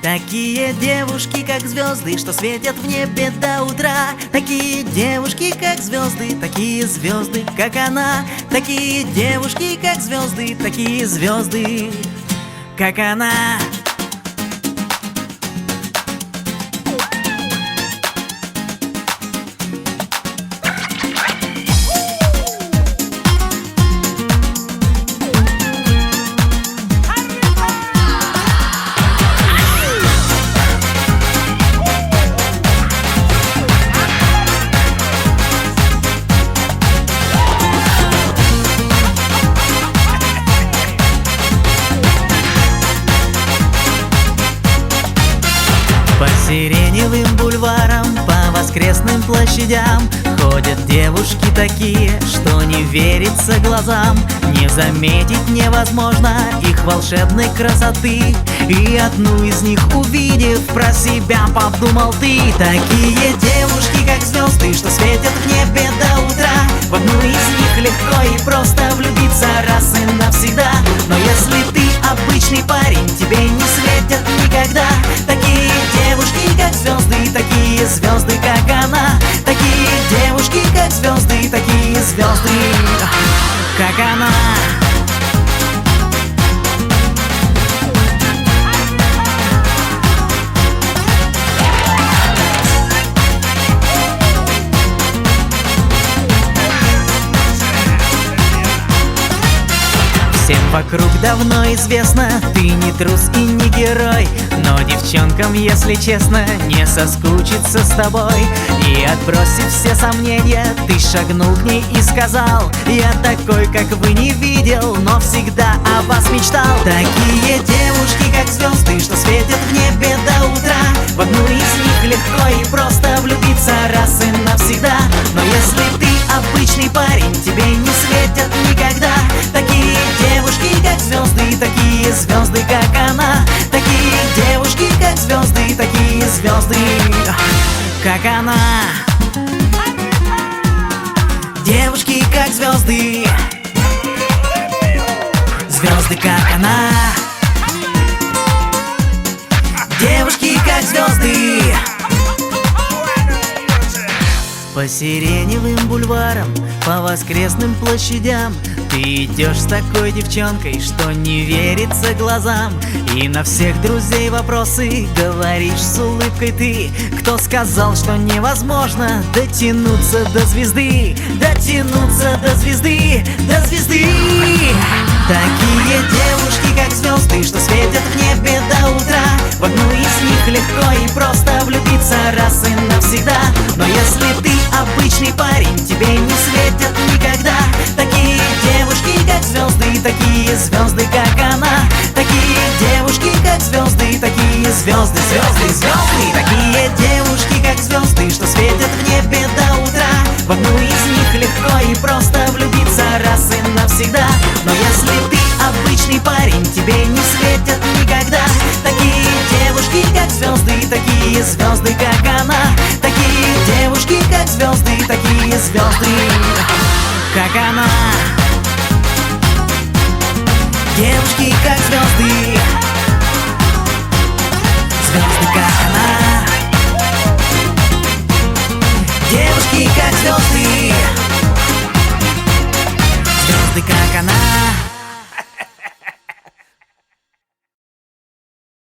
Такие девушки, как звезды, что светят в небе до утра. Такие девушки, как звезды, такие звезды, как она. Такие девушки, как звезды, такие звезды, как она. По сиреневым бульварам, по воскресным площадям ходят девушки такие, что не верится глазам. Не заметить невозможно их волшебной красоты, и одну из них увидев, про себя подумал ты. Такие девушки, как звезды, что светят в небе до утра. В одну из них легко и просто влюбиться раз и навсегда. Но если ты обычный парень, тебе не светят никогда такие девушки, как звезды, такие звезды, как она. Такие девушки, как звезды, такие звезды, как она. Всем вокруг давно известно, ты не трус и не герой. Но девчонкам, если честно, не соскучиться с тобой. И отбросив все сомнения, ты шагнул к ней и сказал: я такой, как вы, не видел, но всегда о вас мечтал. Такие девушки, как звезды, что светят в небе до утра. В одну из них легко и просто влюбиться раз и навсегда. Но если ты обычный парень, тебе не светят никогда такие девушки, как звезды, такие звезды, как она. Такие девушки, как звезды, такие звезды, как она. Девушки, как звезды, звезды, как она. Девушки, как звезды. По сиреневым бульварам, по воскресным площадям ты идешь с такой девчонкой, что не верится глазам. И на всех друзей вопросы говоришь с улыбкой ты. Кто сказал, что невозможно дотянуться до звезды? Дотянуться до звезды, до звезды. Такие девушки, как звезды, что светят в небе до утра. В одну из них легко и просто влюбиться раз и навсегда. Но если ты обычный парень, тебе не светят никогда такие девушки, как звезды, такие звезды, как она. Такие девушки, как звезды, такие звезды, звезды, звезды. Такие девушки, как звезды, что светят в небе до утра. В одну из них легко и просто влюбиться раз и навсегда. Но если ты обычный парень, тебе не светят никогда такие девушки, как звезды, такие звезды, как она. Такие девушки, как звезды, такие звезды, как она. Девушки, как звезды, звезды, как она. Девушки, как звезды, звезды, как она.